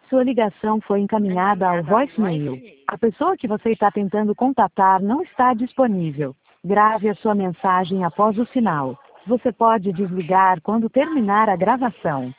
Sua ligação foi encaminhada ao voicemail. A pessoa que você está tentando contatar não está disponível. Grave a sua mensagem após o sinal. Você pode desligar quando terminar a gravação.